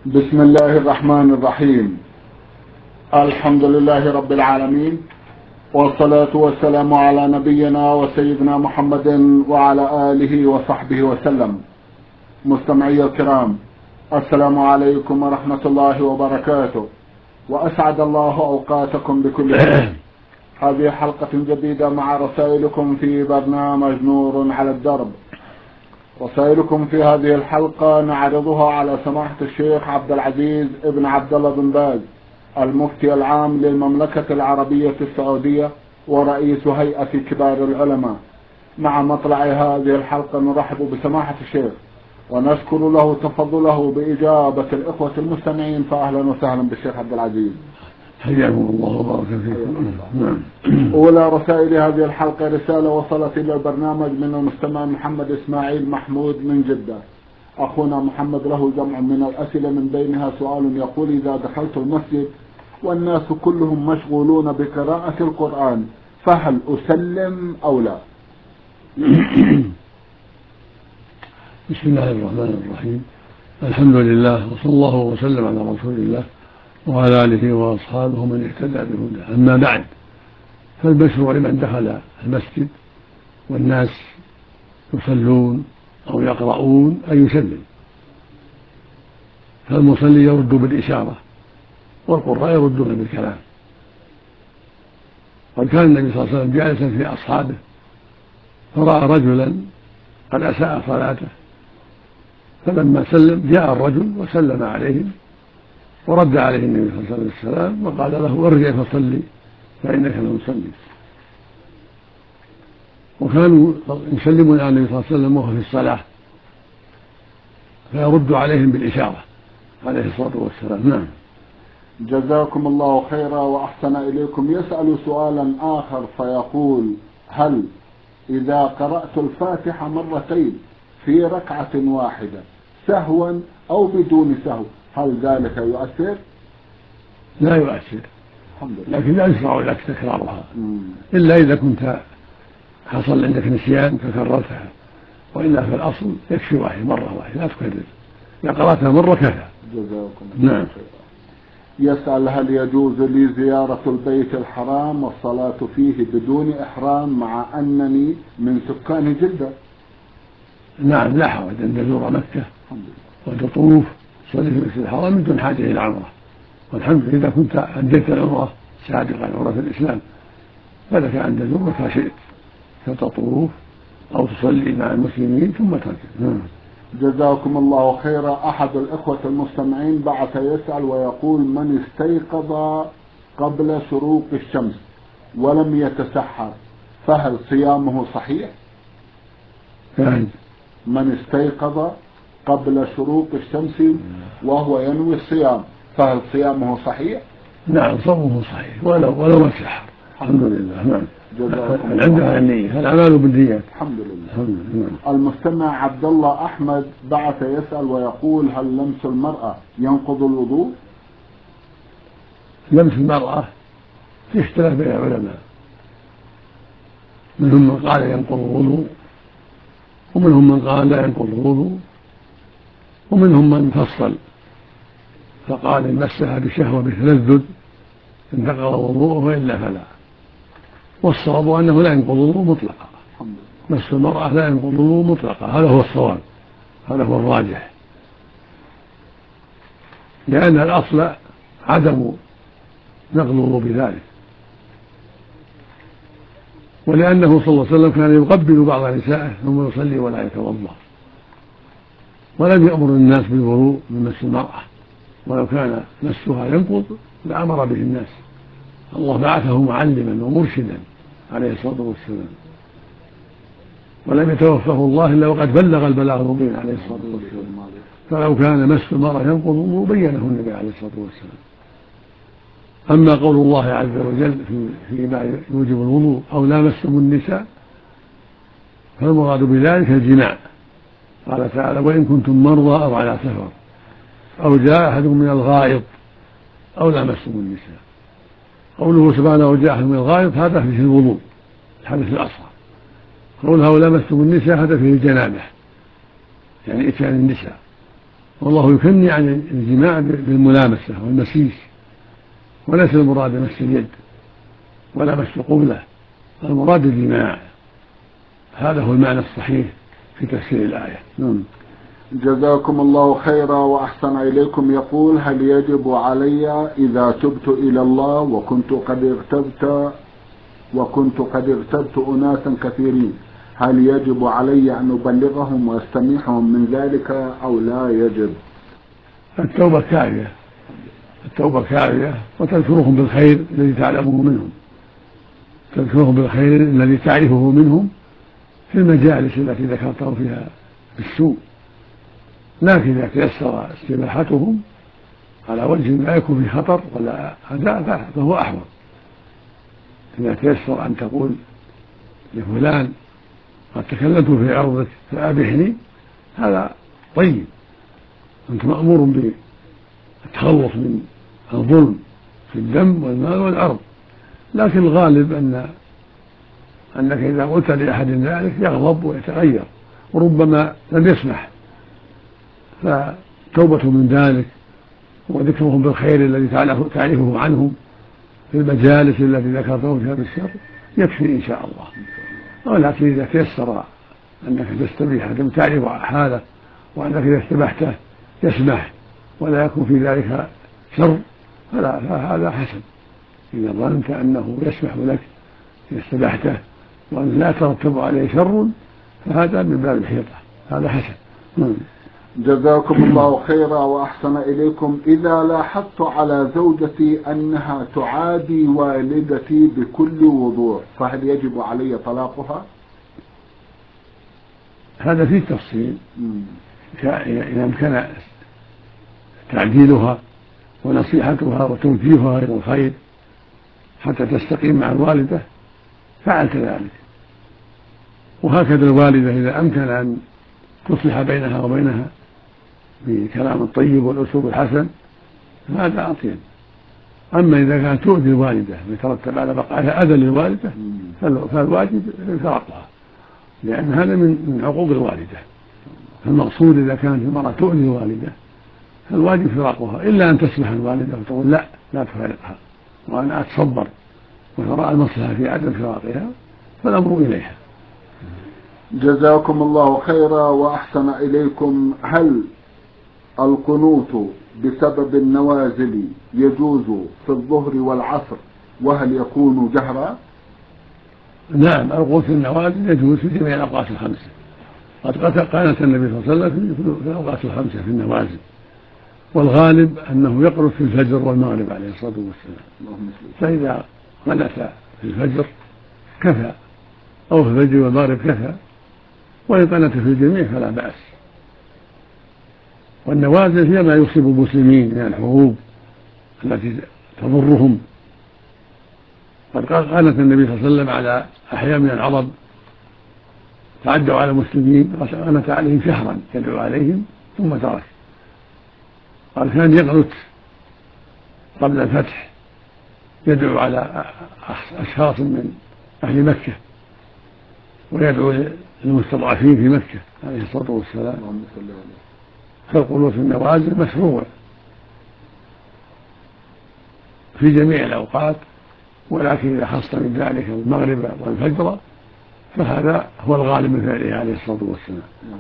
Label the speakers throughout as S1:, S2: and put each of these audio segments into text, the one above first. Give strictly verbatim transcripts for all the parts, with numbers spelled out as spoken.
S1: بسم الله الرحمن الرحيم. الحمد لله رب العالمين، والصلاة والسلام على نبينا وسيدنا محمد وعلى آله وصحبه وسلم. مستمعي الكرام، السلام عليكم ورحمة الله وبركاته، وأسعد الله أوقاتكم بكل خير. هذه حلقة جديدة مع رسائلكم في برنامج نور على الدرب. رسائلكم في هذه الحلقة نعرضها على سماحة الشيخ عبد العزيز ابن عبد الله بن باز، المفتي العام للمملكة العربية السعودية ورئيس هيئة كبار العلماء. مع مطلع هذه الحلقة نرحب بسماحة الشيخ ونشكر له تفضله بإجابة الإخوة المستمعين، فأهلا وسهلا بالشيخ عبد العزيز.
S2: حياكم الله وبارك فيكم. نعم.
S1: أولى رسائل هذه الحلقة رسالة وصلت إلى البرنامج من المستمع محمد إسماعيل محمود من جدة. أخونا محمد له جمع من الأسئلة، من بينها سؤال يقول: إذا دخلت المسجد والناس كلهم مشغولون بقراءة القرآن فهل أسلم أو لا؟
S2: بسم الله الرحمن الرحيم. الحمد لله، وصلى الله وسلم على رسول الله وعلى آله وأصحابه من اهتدى بهداه. أما بعد، فالمشروع لمن دخل المسجد والناس يصلون أو يقرؤون أن يسلم، فالمصلي يرد بالإشارة والقراء يردون بالكلام. قد كان النبي صلى الله عليه وسلم جالسا في أصحابه فرأى رجلا قد أساء صلاته، فلما سلم جاء الرجل وسلم عليهم ورد عليه النبي صلى الله عليه وسلم السلام وقال له: ارجع فصلي فإنك لم تصلي. وكانوا يسلمون على النبي صلى الله عليه وسلم وهو في الصلاة فيرد عليهم بالإشارة عليه الصلاة والسلام. نعم.
S1: جزاكم الله خيرا وأحسن إليكم. يسأل سؤالا آخر فيقول: هل إذا قرأت الفاتحة مرتين في ركعة واحدة سهوا أو بدون سهو هل ذلك يؤثر؟
S2: لا يؤثر، لكن لا يشرع لك تكرارها إلا إذا كنت حصل عندك نسيان فكررتها، وإلا في الأصل يكفي واحد مرة واحدة لا تكرر، إذا قرأتها مرة كفى.
S1: جزاكم
S2: الله نعم.
S1: خيرا. يسأل: هل يجوز لي زيارة البيت الحرام والصلاة فيه بدون إحرام مع أنني من سكان جدة؟
S2: نعم، لا حرج أن تزور مكة وتطوف تصلي في المسجد الحرام بدون حاجة إلى عمرة، والحمد لله إذا كنت أديت العمرة سابقا عمرة الإسلام فلك أن تزور متى شئت فتطوف أو تصلي مع المسلمين ثم ترجع.
S1: جزاكم الله خيرا. أحد الإخوة المستمعين بعث يسأل ويقول: من استيقظ قبل شروق الشمس ولم يتسحر فهل صيامه صحيح؟
S2: يعني
S1: من استيقظ قبل شروق الشمس وهو ينوي الصيام فهل صيامه صحيح؟
S2: نعم، صومه صحيح ولو ولو ما تسحر. الحمد لله. نعم.
S1: جزاكم
S2: عندها النية، الأعمال بالنيات.
S1: الحمد لله. المستمع عبد الله أحمد بعث يسأل ويقول: هل لمس المرأة ينقض الوضوء؟
S2: لمس المرأة في اختلاف بين العلماء، منهم من قال ينقض الوضوء ومنهم من قال لا ينقض الوضوء ومنهم من فصل فقال إن مسها بشهوة بتلذذ انتقض وضوءه وإلا فلا، والصواب أنه لا ينقض الوضوء مطلقا. مس المرأة لا ينقض الوضوء مطلقا، هذا هو الصواب، هذا هو الراجح، لأن الأصل عدم نقض الوضوء بذلك، ولأنه صلى الله عليه وسلم كان يقبل بعض نسائه ثم يصلي ولا يتوضأ، ولم يأمر الناس بالوضوء من مس المرأة، ولو كان مسها ينقض لأمر به الناس. الله بعثه معلما ومرشدا عليه الصلاة والسلام، ولم يتوفه الله إلا وقد بلغ البلاغ المبين عليه الصلاة والسلام، فلو كان مس المرأة ينقض الوضوء بينه النبي عليه الصلاة والسلام. أما قول الله عز وجل فيما يوجب الوضوء أو لامستم النساء فالمراد بذلك الجماع، قال تعالى: وإن كنتم مرضى أو على سفر أو جاء أحد من الغائط أو لامستم النساء. قوله سبحانه وجاء أحد من الغائط هذا فيه الوضوء الحدث الأصغر، قولها ولامستم النساء هذا فيه الجنابة يعني إتيان النساء، والله يكني عن الجماع بالملامسة والمسيس، وليس المراد مس اليد ولا مس القبلة، المراد الجماع. هذا هو المعنى الصحيح في تفسير الآية.
S1: جزاكم الله خيرا وأحسن إليكم. يقول: هل يجب علي إذا تبت إلى الله وكنت قد اغتبت وكنت قد اغتبت أناسا كثيرين، هل يجب علي أن أبلغهم وأستميحهم من ذلك أو لا يجب؟
S2: التوبة كافية، التوبة كافية، وتذكرهم بالخير الذي تعلمه منهم، تذكرهم بالخير الذي تعرفه منهم في المجالس التي ذكرته فيها بالسوء. لكن إذا تيسر استباحتهم على وجه لا يكون في خطر ولا أذى فهو أحوط. إذا تيسر أن تقول لفلان قد تكلمت في عرضك فأبحني، هذا طيب، أنت مأمور بالتخلص من الظلم في الدم والمال والعرض. لكن الغالب أن أنك إذا قلت لأحد ذلك يغضب ويتغير وربما لم يسمح، فتوبة من ذلك وذكرهم بالخير الذي تعرفه عنهم في المجالس التي ذكرته فيها بالشر يكفي إن شاء الله. ولكن إذا تيسر أنك تستبيح تعرف حاله وأنك إذا استبحته يسمح ولا يكون في ذلك شر فهذا حسن. إذا ظننت أنه يسمح لك إذا استبحته وأن لا ترتب عليه شر فهذا من باب الحيطة، هذا حسن.
S1: جزاكم الله خيرا وأحسن إليكم. إذا لاحظت على زوجتي أنها تعادي والدتي بكل وضوح فهل يجب علي طلاقها؟
S2: هذا فيه تفصيل. إذا أمكن تعديلها ونصيحتها وتوجيهها إلى الخير حتى تستقيم مع الوالدة فعل كذلك. وهكذا الوالدة إذا أمكن أن تصلح بينها وبينها بكلام الطيب والأسلوب الحسن هذا أطيب. أما إذا كانت تؤذي الوالدة ويترتب على بقائها أذى للوالدة فالواجب فراقها، لأن هذا من عقوق الوالدة. فالمقصود إذا كانت المرأة تؤذي الوالدة فالواجب فراقها، إلا أن تسمح الوالدة وتقول لا لا تفارقها وأنا أتصبر وترى المصلحة في عدم فراقها فالأمر إليها.
S1: جزاكم الله خيرا وأحسن إليكم. هل القنوت بسبب النوازل يجوز في الظهر والعصر وهل يكون جهرا؟
S2: نعم، القنوت في النوازل يجوز في جميع الأوقات الخمسة. قد قالت النبي صلى الله عليه وسلم في الأوقات الخمسة في النوازل، والغالب أنه يقنت في الفجر والمغرب عليه الصلاة والسلام. فإذا قنت في الفجر كفى، أو في الفجر والمغرب كفى، وإن قنت في الجميع فلا بأس. والنوازل هي ما يصيب المسلمين من الحروب التي تضرهم. قد قالت النبي صلى الله عليه وسلم على أحياء من العرب تعدوا على المسلمين قنت عليهم شهرا يدعو عليهم ثم ترك. قال كان يقنت قبل الفتح يدعو على أشخاص من أهل مكة ويدعو للمستضعفين في مكة عليه الصلاة والسلام. فالقنوت في النوازل مشروع في جميع الأوقات، ولكن إذا خص من ذلك المغرب والفجر فهذا هو الغالب من فعله عليه الصلاة والسلام.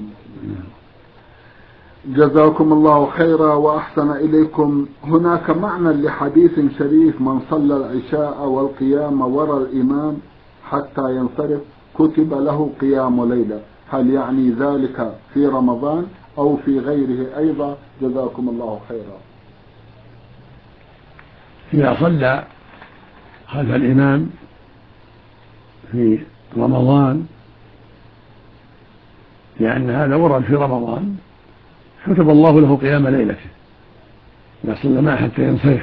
S1: جزاكم الله خيرا وأحسن إليكم. هناك معنى لحديث شريف: من صلى العشاء والقيام وراء الإمام حتى ينصرف كتب له قيام ليلة، هل يعني ذلك في رمضان أو في غيره أيضا؟ جزاكم الله خيرا.
S2: إذا صلى خلف الإمام في رمضان لأن هذا ورد في رمضان كتب الله له قيام ليلته. إذا صلى معه حتى ينصرف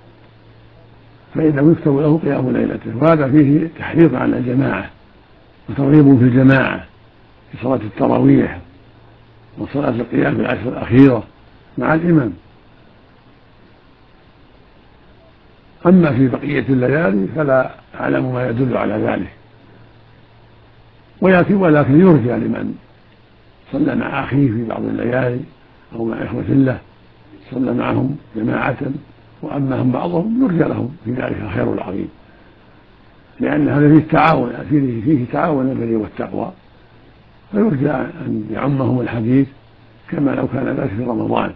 S2: فإنه يكتب له قيام ليلته، وهذا فيه تحريض على الجماعة وترغيب في الجماعة في صلاة التراويح وصلاة القيام في العشر الأخيرة مع الإمام. أما في بقية الليالي فلا أعلم ما يدل على ذلك، ولكن ولكن يرجى لمن صلى مع أخيه في بعض الليالي أو مع إخوة الله صلى معهم جماعة وأمهم بعضهم يرجى لهم في ذلك الخير العظيم، لأن هذا فيه التعاون فيه, فيه تعاون البر والتقوى، فيرجى أن يعمهم الحديث كما لو كان ذلك في رمضان.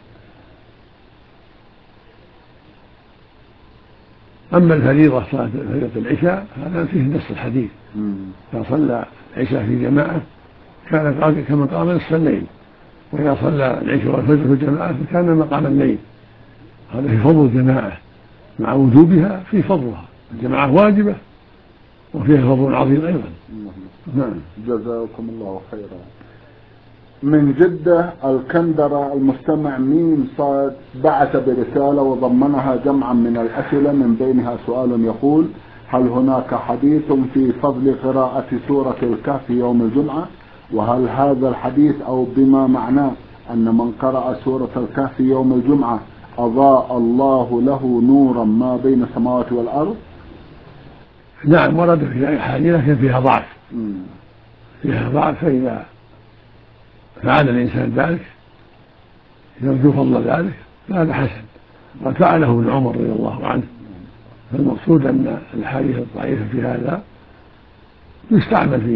S2: أما الفريضة صلاة فريضة العشاء هذا فيه نص الحديث، فصلى العشاء في جماعة كان كما قام نصف الليل، وإذا صلى العشاء والفجر في جماعة فكان مقام الليل. هذا في فضل الجماعة مع وجوبها في فضلها، الجماعة واجبة وفيها فضل عظيم أيضا.
S1: نعم جزاكم الله خيرا. من جدة الكندرة المستمع ميم صاد بعث برسالة وضمنها جمعا من الأسئلة، من بينها سؤال يقول: هل هناك حديث في فضل قراءة سورة الكهف يوم الجمعة؟ وهل هذا الحديث أو بما معناه أن من قرأ سورة الكهف يوم الجمعة أضاء الله له نورا ما بين السماوات والأرض؟
S2: نعم ورد في أحاديث لكن فيها ضعف فيها ضعف فإذا فعل الإنسان ذلك يرجو فضل ذلك فهذا حسن، قد فعله ابن عمر رضي الله عنه. فالمقصود أن الأحاديث الضعيفة في هذا يستعمل في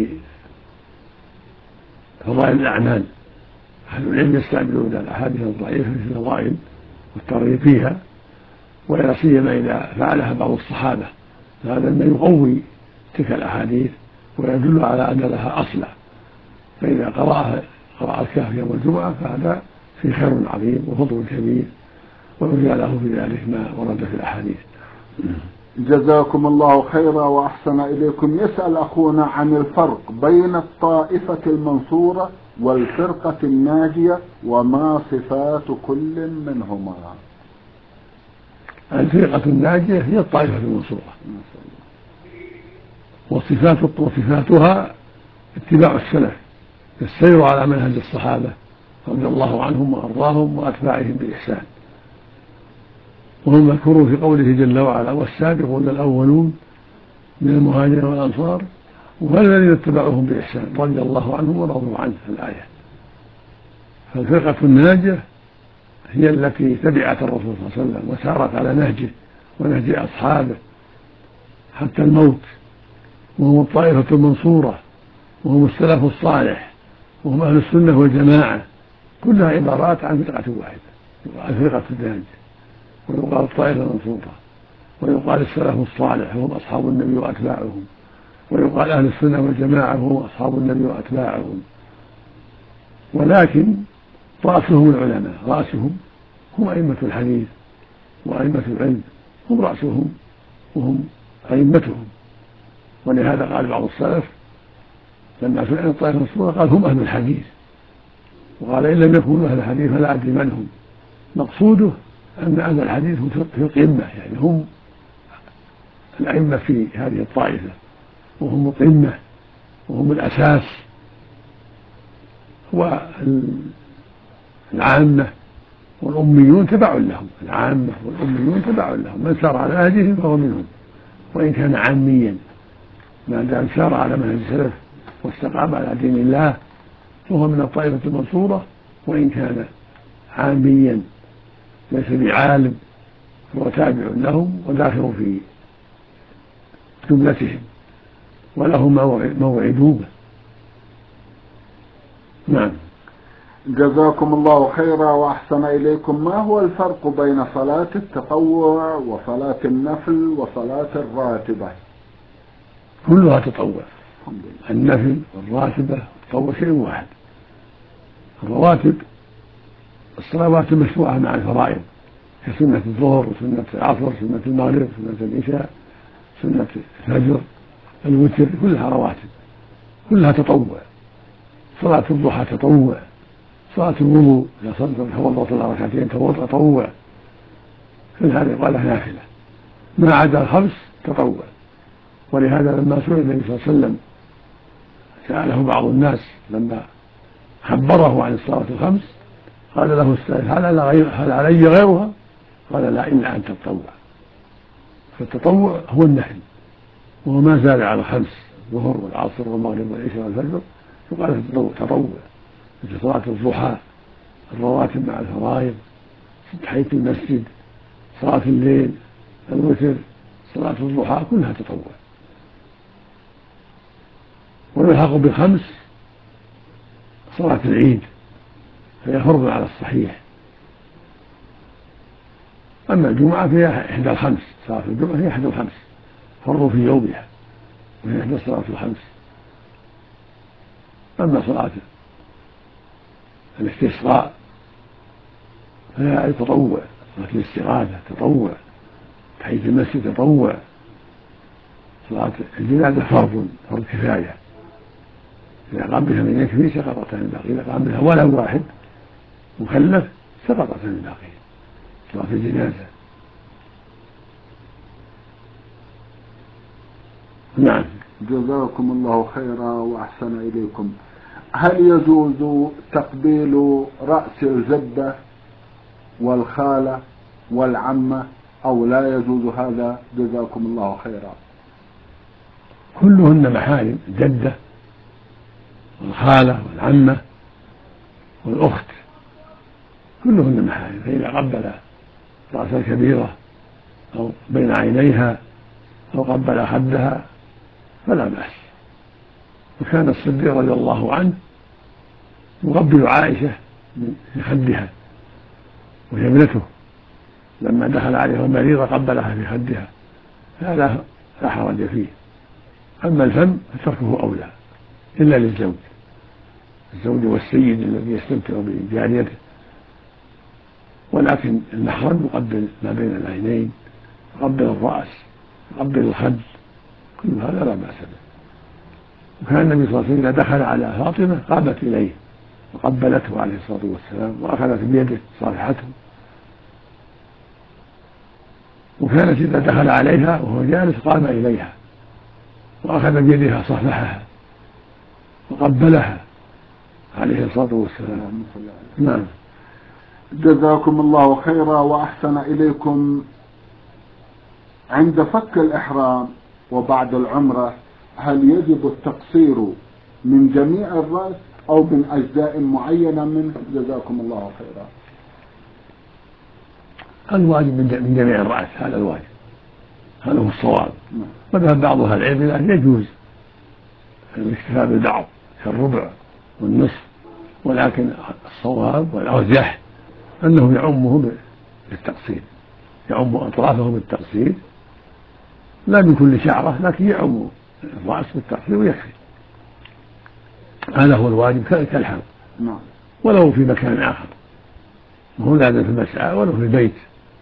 S2: فضائل الأعمال، أهل العلم يستعملون الأحاديث الضعيفة في الفضائل والترغيب فيها، ولا سيما إذا فعلها بعض الصحابة، فهذا ما يقوي تلك الأحاديث ويدل على أن لها أصلا. فإذا قرأها قرأ الكهف يوم الجمعة فهذا في خير عظيم وفضل كبير، ويرجى له في ذلك ما ورد في الأحاديث.
S1: جزاكم الله خيرا وأحسن إليكم. يسأل أخونا عن الفرق بين الطائفة المنصورة والفرقة الناجية وما صفات كل منهما.
S2: الفرقة الناجية هي الطائفة المنصورة، وصفات وصفاتها اتباع السلف، السير على منهج الصحابة رضي الله عنهم وأرضاهم وأتباعهم بإحسان، وهم مذكورون في قوله جل وعلا: والسابقون الأولون من المهاجرين والأنصار والذين اتبعوهم بإحسان رضي الله عنهم ورضوا عنه. الآية. فالفرقة الناجية هي التي تبعت الرسول صلى الله عليه وسلم وسارت على نهجه ونهج أصحابه حتى الموت، وهم الطائفة المنصورة، وهم السلف الصالح، وهم أهل السنة والجماعة، كلها عبارات عن فرقة واحدة، الفرقة الناجية، ويقال الطائفة المنصورة، ويقال السلف الصالح وهم أصحاب النبي وأتباعهم، ويقال أهل السنة والجماعة وهم أصحاب النبي وأتباعهم. ولكن رأسهم العلماء، رأسهم هم أئمة الحديث وأئمة العلم، هم رأسهم وهم أئمتهم. ولهذا قال بعض السلف لما سئل عن الطائفة المنصورة قال: هم أهل الحديث، وقال: إن لم يكونوا أهل الحديث فلا أدري من هم. مقصوده أن أهل الحديث هم في القمة، يعني هم الأئمة في هذه الطائفة، وهم القمة وهم الأساس، والعامة والأميون تبع لهم، العامة والأميون تبع لهم، من سار على نهجهم فهو منهم وإن كان عاميا، ما دام سار على منهج السلف واستقام على دين الله فهو من الطائفة المنصورة وإن كان عاميا ليس بعالم، هو تابع لهم وداخل في جملتهم وله موعدوه. نعم.
S1: جزاكم الله خيرا وأحسن إليكم. ما هو الفرق بين صلاة التطوع وصلاة النفل وصلاة الراتبة؟
S2: كلها تطوع، النفل والراتبة والتطوع شيء واحد. الرواتب الصلوات المشروعة مع الفرائض كسنة الظهر وسنة العصر وسنة المغرب وسنة العشاء سنة الفجر الوتر، كلها رواتب، كلها تطوع. صلاة الضحى تطوع، صلاة الوضوء إذا توضأ صلى ركعتين تطوع، كل هذا يقال له نافلة. ما عدا الخمس تطوع. ولهذا لما سئل النبي صلى الله عليه وسلم سأله بعض الناس لما خبره عن الصلاة الخمس قال له السائل: هل علي غيرها؟ قال: لا، إلا أن تتطوع. فالتطوع هو النفل، وهو ما زال على الخمس: الظهر والعصر والمغرب والعشاء والفجر يقال تطوع. مثل صلاة الضحى الرواتب مع الفرائض، تحية المسجد، صلاة الليل، الوتر، صلاة الضحى، كلها تطوع. ويلحق بخمس صلاة العيد، فهي فرض على الصحيح. أما الجمعة فهي إحدى الخمس، صلاة الجمعة هي إحدى الخمس، فرض في يومها، وهي إحدى الصلاة الخمس. أما صلاة الاستسقاء فهي تطوع، صلاة الاستغاثة تطوع، تحية المسجد تطوع، صلاة الجنازة فرض فرض كفاية، إذا قام بها من يكفي سقطت عن الباقي، إذا قام بها ولا واحد مكلف سقطت عن الباقي صلاة الجنازة. نعم.
S1: جزاكم الله خيرا وأحسن إليكم. هل يجوز تقبيل رأس الجدة والخالة والعمة أو لا يجوز هذا؟ جزاكم الله خيرا.
S2: كلهن محارم، الجدة والخالة والعمة والأخت كلهن محارم، فإذا قبل رأس الكبيرة أو بين عينيها أو قبل خدها فلا بأس. وكان الصديق رضي الله عنه يقبل عائشة من خدها وهي ابنته، لما دخل عليها المريضة قبلها في خدها، هذا لا حرج فيه. أما الفم فتركه أولى إلا للزوج، الزوج والسيد الذي يستمتع بجاريته، ولكن المحرم يقبل ما بين العينين، يقبل الرأس، يقبل الخد، كل هذا لا بأس به. وكان النبي صلى الله عليه وسلم إذا دخل على فاطمة قامت إليه وقبلته عليه الصلاة والسلام وأخذت بيده صافحته، وكانت إذا دخل عليها وهو جالس قام إليها وأخذ بيدها صافحها وقبلها عليه الصلاة والسلام. نعم.
S1: جزاكم الله خيرا وأحسن إليكم. عند فك الإحرام وبعد العمرة هل يجب التقصير من جميع الرأس أو من أجزاء معينة منه؟ جزاكم الله خيرا.
S2: الواجب من جميع الرأس، هذا الواجب، هذا هو الصواب. وذهب بعض أهل العلم إلى أن يجوز الاكتفاء بالبعض كالربع والنصف، ولكن الصواب والأرجح أنه يعمه بالتقصير، يعم أطرافه بالتقصير، لا من كل شعرة، لكن يعم الرأس بالتقصير ويكفي. هذا هو الواجب كالحلق، ولو في مكان آخر، وهو لازم في المسعى ولو في البيت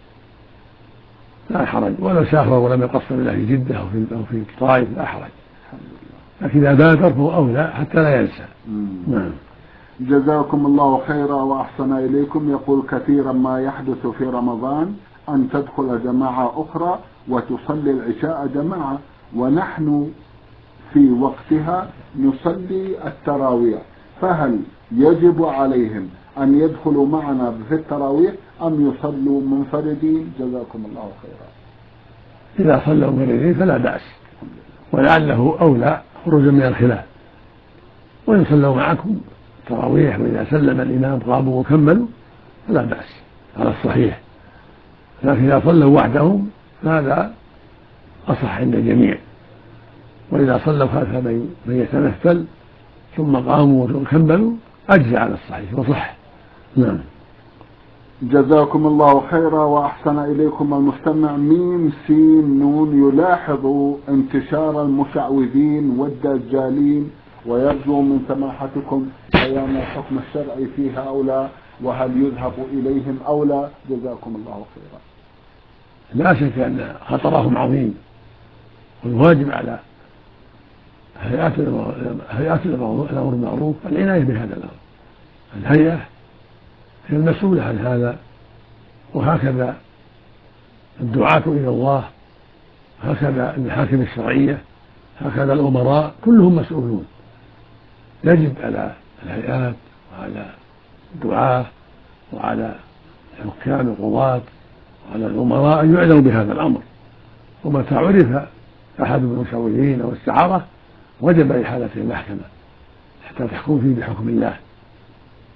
S2: لا حرج، ولو سافر ولم يقصر إلا في جدة أو في أو في الطائف لا حرج، لكن إذا بادر فهو أولى حتى لا ينسى. نعم.
S1: جزاكم الله خيرا وأحسن إليكم. يقول كثيرا ما يحدث في رمضان أن تدخل جماعة أخرى وتصلي العشاء جماعة، ونحن في وقتها نصلي التراويح، فهل يجب عليهم أن يدخلوا معنا في التراويح أم يصلوا منفردين؟ جزاكم الله خيرا.
S2: إذا صلوا منفردين فلا بأس، ولعله أولى خروجا من الخلاف، وإن صلوا معكم تراويح وإذا سلم الإمام قاموا وكملوا فلا بأس على الصحيح، لكن إذا صلوا وحدهم فهذا أصح عند الجميع، وإذا صلوا خلف من يتنفل ثم قاموا وكملوا أجزى على الصحيح وصح. نعم.
S1: جزاكم الله خيرا وأحسن إليكم. المستمع ميم سين نون يلاحظ انتشار المشعوذين والدجالين ويرجو من سماحتكم بيان الحكم الشرعي في هؤلاء، وهل يذهب إليهم أو لا؟ جزاكم الله خيرا.
S2: لا شك أن خطرهم عظيم، والواجب على هيئات الأمر بالمعروف العناية بهذا الأمر. الهيئة هي المسؤولة عن هذا، وهكذا الدعاة إلى الله، هكذا المحاكم الشرعية، هكذا الأمراء كلهم مسؤولون. يجب على الهيئات وعلى الدعاة وعلى الحكام القضاة وعلى الأمراء أن يعلموا بهذا الأمر، ومتى عرف أحد المشعوذين أو السحرة وجب إحالته المحكمة حتى تحكم فيه بحكم الله.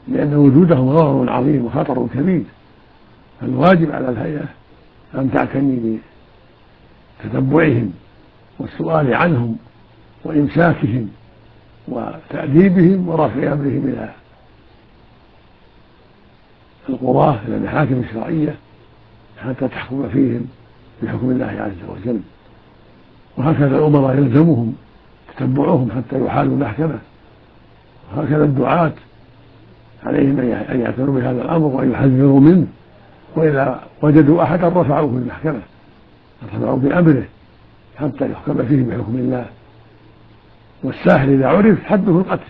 S2: لأن وجودهم ضرر عظيم وخطر كبير. فالواجب على الهيئة أن تعتني بتتبعهم والسؤال عنهم وإمساكهم وتأديبهم ورفع أمرهم إلى القضاة إلى المحاكم الشرعية حتى تحكم فيهم بحكم الله عز وجل. وهكذا الأمراء يلزمهم تتبعهم حتى يحالوا المحكمة، وهكذا الدعاة عليهم أن يعتنوا بهذا الأمر وأن يحذروا منه، وإذا وجدوا أحدا رفعوه المحكمة رفعوا بأمره حتى يحكم فيه بحكم الله. والساحر إذا عرف حده القتل.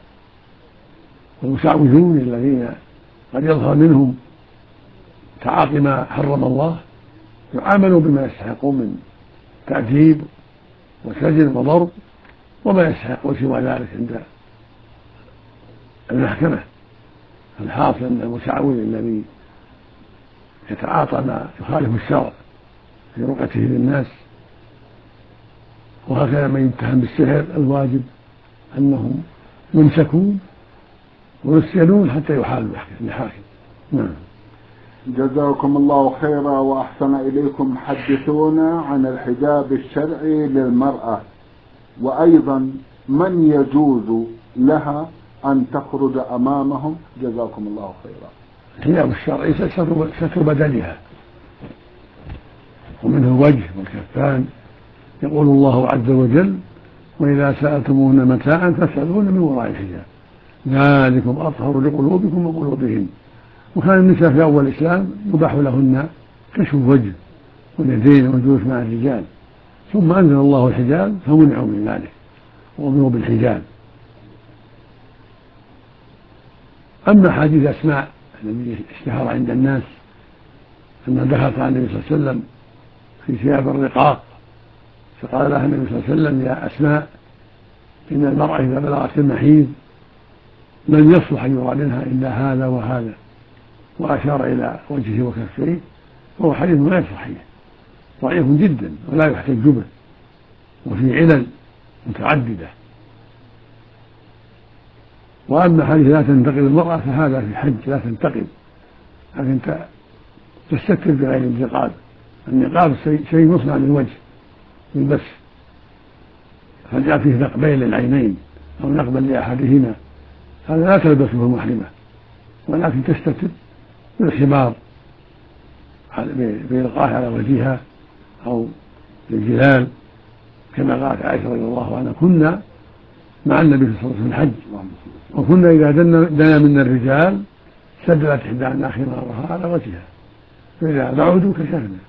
S2: والمشعوذون الذين قد يظهر منهم تعاطي ما حرم الله يعاملوا بما يستحقون من تأديب وسجن وضرب وما يستحق سوى ذلك عند المحكمة. الحاصل أن المشعوذ الذي يتعاطى ما يخالف الشرع في رقته للناس، وهكذا من يتهم بالسحر الواجب أنهم يمسكون ويسجنون حتى يحالوا المحاكم. نعم.
S1: جزاكم الله خيرا وأحسن إليكم. حدثونا عن الحجاب الشرعي للمرأة، وأيضا من يجوز لها أن تخرج أمامهم؟ جزاكم الله خيرا.
S2: الحجاب الشرعي ستر بدنها، ومنه الوجه والكفان. يقول الله عز وجل: وإذا سألتموهن متاعا فاسألوهن من وراء الحجاب ذلكم أطهر لقلوبكم وقلوبهن. وكان النساء في أول الإسلام يباح لهن كشف الوجه واليدين والجلوس مع الرجال، ثم أنزل الله الحجاب فمنعوا من ذلك وأمروا بالحجاب. أما حديث أسماء الذي اشتهر عند الناس أنها دخلت على النبي صلى الله عليه وسلم في ثياب الرقاق، فقال لها النبي صلى الله عليه وسلم: يا أسماء، إن المرأة إذا بلغت المحيض لن يصلح أن يرى منها إلا هذا وهذا، وأشار إلى وجهه وكفيه، وهو حديث غير صحيح ضعيف جدا ولا يحتج به، وفي علل متعددة. وأما حديث لا تنتقد المرأة فهذا في حج لا تنتقد، لكن تستتر بغير انتقاد. النقاب شيء مصنع للوجه بالبس، فجاء فيه نقبين للعينين أو نقبا لأحدهما، هذا لا تلبسه المحرمة، ولكن تستتر بالخمار بإلقاه على وجهها أو بالجلال، كما قالت عائشة رضي الله عنها: كنا مع النبي صلى الله عليه وسلم في الحج، وكنا إذا دنا منا الرجال سدلت إحدانا خمارها على وجهها، فإذا بعدوا كشفنا.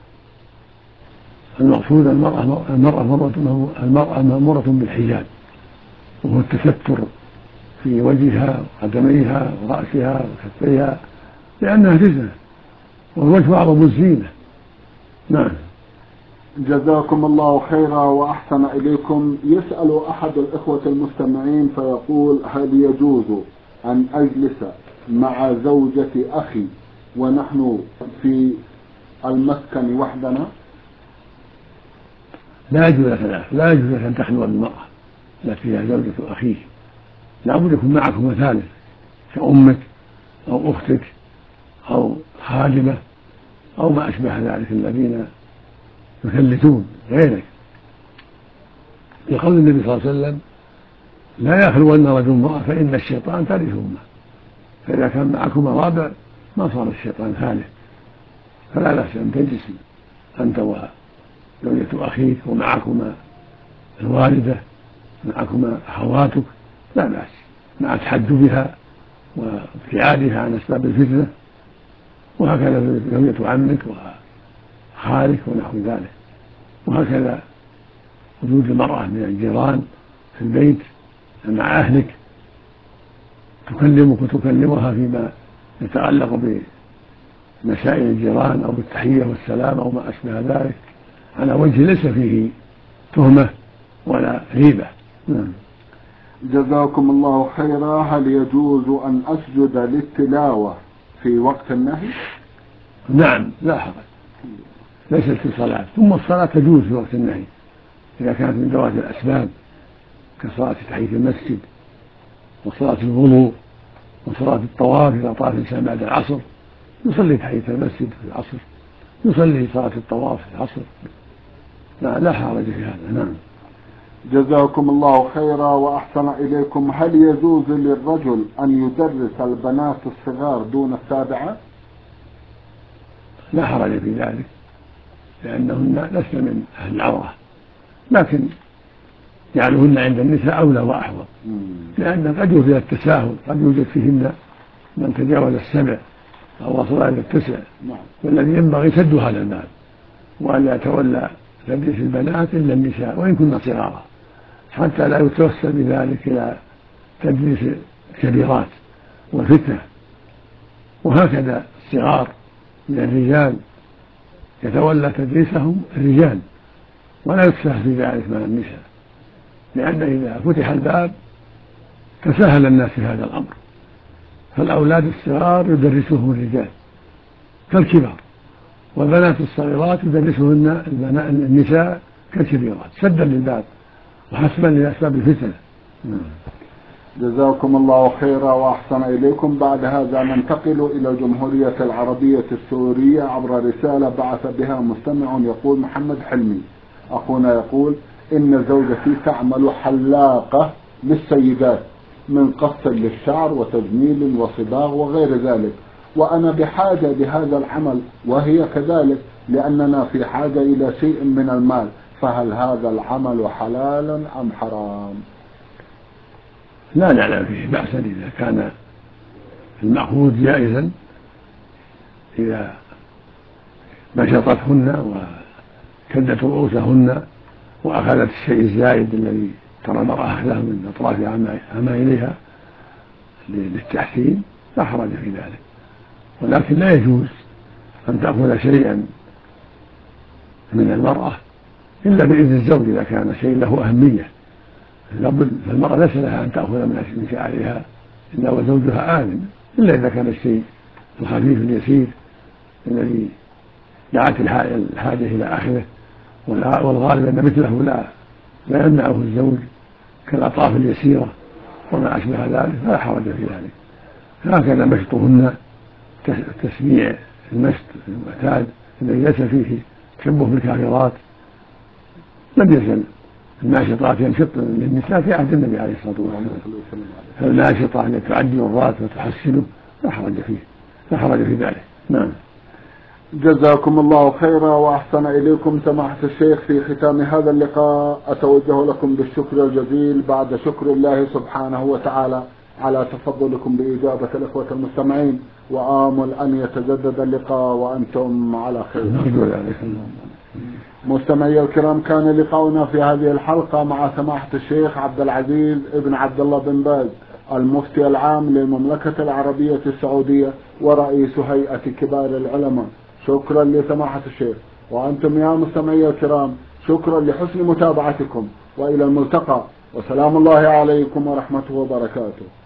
S2: المقصود المرأة المرأة المرأة مأمورة بالحجاب، وهو التستر في وجهها وقدميها ورأسها وكفيها، لأنها زينة، والوجه أعظم الزينة. نعم.
S1: جزاكم الله خيرا وأحسن إليكم. يسأل أحد الإخوة المستمعين فيقول: هل يجوز أن أجلس مع زوجة أخي ونحن في المسكن وحدنا؟
S2: لا يجوز لك لا يجوز لك أن تخلو بالمرأة التي هي زوجة أخيه، لا بد يكون معكم ثالث كأمك أو أختك أو خادمة أو ما أشبه ذلك الذين يثلثون غيرك. لقول النبي صلى الله عليه وسلم: لا يخلون رجل امرأة فإن الشيطان ثالثهما. فإذا كان معكما رابع ما صار الشيطان ثالث، فلا بأس أن تجلس أنت وزوجة أخيك ومعكما الوالدة، معكما أخواتك، لا بأس، مع تحجبها وابتعادها عن أسباب الفتنة، وهكذا زوجة عمك وخالك ونحو ذلك. وهكذا وجود المرأة من الجيران في البيت مع أهلك تكلمك وتكلمها فيما يتعلق بمسائل الجيران أو بالتحية والسلام أو ما أشبه ذلك، على وجه ليس فيه تهمة ولا غيبة. نعم.
S1: جزاكم الله خيرا. هل يجوز أن أسجد للتلاوة في وقت النهي؟
S2: نعم، لا حرج، ليست في صلاة. ثم الصلاة تجوز في وقت النهي إذا كانت من ذوات الأسباب، كصلاة تحية المسجد وصلاة الوضوء وصلاة الطواف إذا طاف الإنسان بعد العصر يصلي تحية المسجد في العصر، يصلي صلاة الطواف في العصر، لا, لا حرج في هذا. نعم.
S1: جزاكم الله خيرا وأحسن إليكم. هل يجوز للرجل أن يدرس البنات الصغار دون السابعة؟
S2: لا حرج في ذلك، لأنهن لسن من أهل العورة، لكن جعلهن عند النساء أولى وأحوط، لأن قد يوجد التساهل، قد يوجد فيهن من تجاوز السبع أو وصل إلى التسع، والذي ينبغي سد هذا الباب، وأن لا يتولى تدريس البنات إلا النساء وإن كن صغارا، حتى لا يتوسل بذلك إلى تدريس الكبيرات والفتنة. وهكذا الصغار من الرجال يتولى تدريسهم الرجال، ولا يتساهل في ذلك مع النساء، لأن إذا فتح الباب تساهل الناس في هذا الأمر، فالأولاد الصغار يدرسهم الرجال كالكبار، والبنات الصغيرات يدرسهن النساء كالكبيرات، سدا للباب وحسبا لأسباب الفتنة.
S1: جزاكم الله خيرا وأحسن إليكم. بعد هذا ننتقل إلى الجمهورية العربية السورية عبر رسالة بعث بها مستمع يقول: محمد حلمي أخونا يقول: إن زوجتي تعمل حلاقة للسيدات من قص للشعر وتجميل وصباغ وغير ذلك، وأنا بحاجة لهذا العمل وهي كذلك، لأننا في حاجة إلى شيء من المال، فهل هذا العمل حلال أم حرام؟
S2: لا نعلم فيه بأسا إذا كان المأخوذ جائزا، إذا بسطتهن وكدت رؤوسهن وأخذت الشيء الزائد الذي ترى المرأة أهله من أطراف عمائلها للتحسين لا حرج في ذلك، ولكن لا يجوز أن تأخذ شيئا من المرأة إلا بإذن الزوج إذا كان شيء له أهمية، فالمرأة ليس لها أن تأخذ من شعرها إلا وزوجها آذن، إلا إذا كان الشيء الخفيف اليسير الذي دعت الحاجة إلى آخره، والغالب أن مثله لا لا يمنعه الزوج كالأطراف اليسيرة وما أشبه ذلك، فلا حرج في ذلك. هكذا مشطهن تسميع المشط المعتاد الذي ليس فيه تشبه بالكافرات، لم يزل الناشطات ينشط للنساء في عهد النبي عليه الصلاة والسلام، فالناشطة التي تعدي الرات وتحسنه لا حرج فيه، لا حرج في ذلك. نعم.
S1: جزاكم الله خيرا وأحسن إليكم سماحة الشيخ. في ختام هذا اللقاء أتوجه لكم بالشكر الجزيل بعد شكر الله سبحانه وتعالى على تفضلكم بإجابة الإخوة المستمعين، وآمل أن يتجدد اللقاء وأنتم على خير. مستمعي الكرام، كان لقاؤنا في هذه الحلقة مع سماحة الشيخ عبد العزيز ابن عبد الله بن باز، المفتي العام للمملكة العربية السعودية ورئيس هيئة كبار العلماء. شكرا لسماحة الشيخ، وأنتم يا مستمعي الكرام شكرا لحسن متابعتكم، وإلى الملتقى، وسلام الله عليكم ورحمته وبركاته.